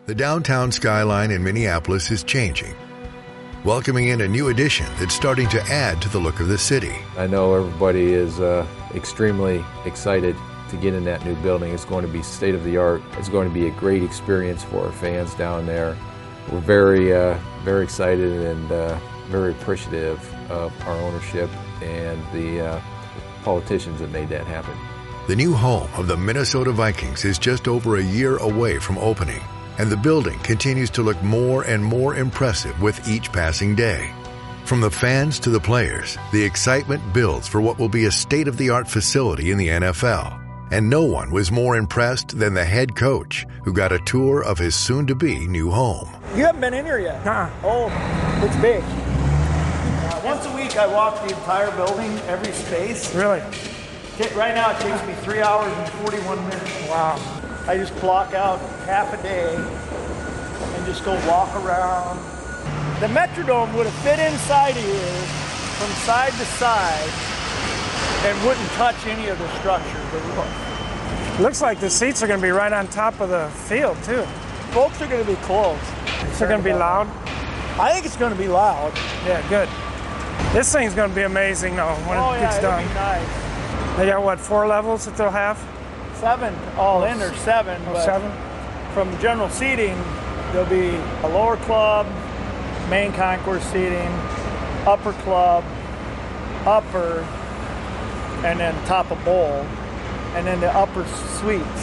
The downtown skyline in Minneapolis is changing, welcoming in a new addition that's starting to add to the look of the city. I know everybody is extremely excited to get in that new building. It's going to be state-of-the-art. It's going to be a great experience for our fans down there. We're very excited and very appreciative of our ownership and the politicians that made that happen. The new home of the Minnesota Vikings is just over a year away from opening, and the building continues to look more and more impressive with each passing day. From the fans to the players, the excitement builds for what will be a state-of-the-art facility in the NFL. And no one was more impressed than the head coach, who got a tour of his soon-to-be new home. You haven't been in here yet? Oh, it's big. Once a week I walk the entire building, every space. Really? Right now it takes me 3 hours and 41 minutes. Wow. I just block out half a day and just go walk around. The Metrodome would have fit inside here from side to side and wouldn't touch any of the structures. Looks like the seats are going to be right on top of the field, too. Folks are going to be close. Is it going to be loud? I think it's going to be loud. Yeah, good. This thing's going to be amazing, though, when it gets done. It'll be nice. They got, what, 4 levels that they'll have? 7 all in, or 7. Oh, but 7? From general seating, there'll be a lower club, main concourse seating, upper club, upper, and then top of bowl, and then the upper suites.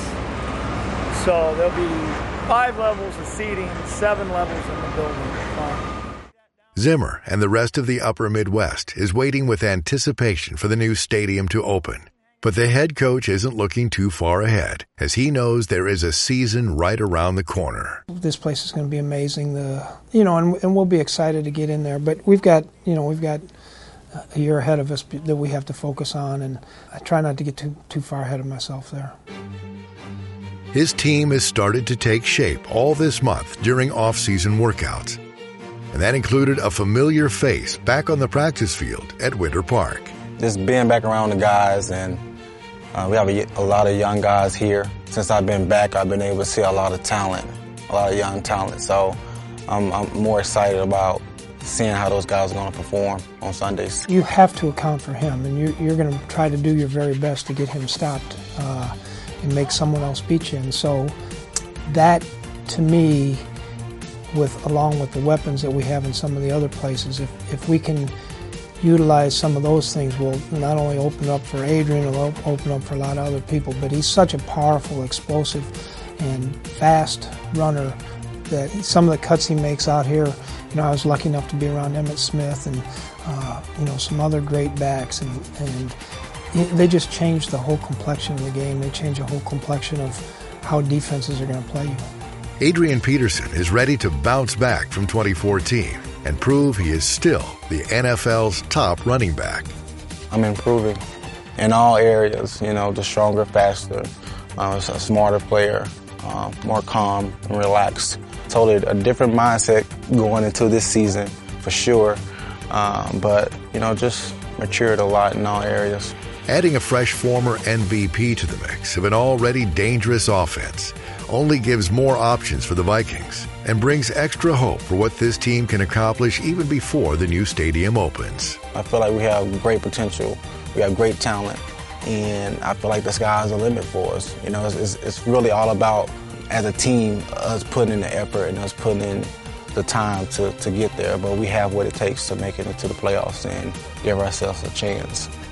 So there'll be 5 levels of seating, 7 levels in the building. Zimmer and the rest of the upper Midwest is waiting with anticipation for the new stadium to open. But the head coach isn't looking too far ahead, as he knows there is a season right around the corner. This place is going to be amazing, and we'll be excited to get in there. But we've got a year ahead of us that we have to focus on, and I try not to get too far ahead of myself there. His team has started to take shape all this month during off-season workouts, and that included a familiar face back on the practice field at Winter Park. Just being back around the guys, and we have a lot of young guys here. Since I've been back, I've been able to see a lot of talent, a lot of young talent. So I'm more excited about seeing how those guys are going to perform on Sundays. You have to account for him, and you're going to try to do your very best to get him stopped and make someone else beat you. And so that, to me, along with the weapons that we have in some of the other places, if we can utilize some of those things, will not only open up for Adrian, it'll open up for a lot of other people. But he's such a powerful, explosive, and fast runner that some of the cuts he makes out here, I was lucky enough to be around Emmitt Smith and some other great backs, and they just change the whole complexion of the game. They change the whole complexion of how defenses are going to play you. Adrian Peterson is ready to bounce back from 2014 and prove he is still the NFL's top running back. I'm improving in all areas, the stronger, faster, a smarter player, more calm and relaxed. Totally a different mindset going into this season, for sure, but, just matured a lot in all areas. Adding a fresh former MVP to the mix of an already dangerous offense only gives more options for the Vikings and brings extra hope for what this team can accomplish even before the new stadium opens. I feel like we have great potential, we have great talent, and I feel like the sky's the limit for us. It's really all about, as a team, us putting in the effort and us putting in the time to get there, but we have what it takes to make it into the playoffs and give ourselves a chance.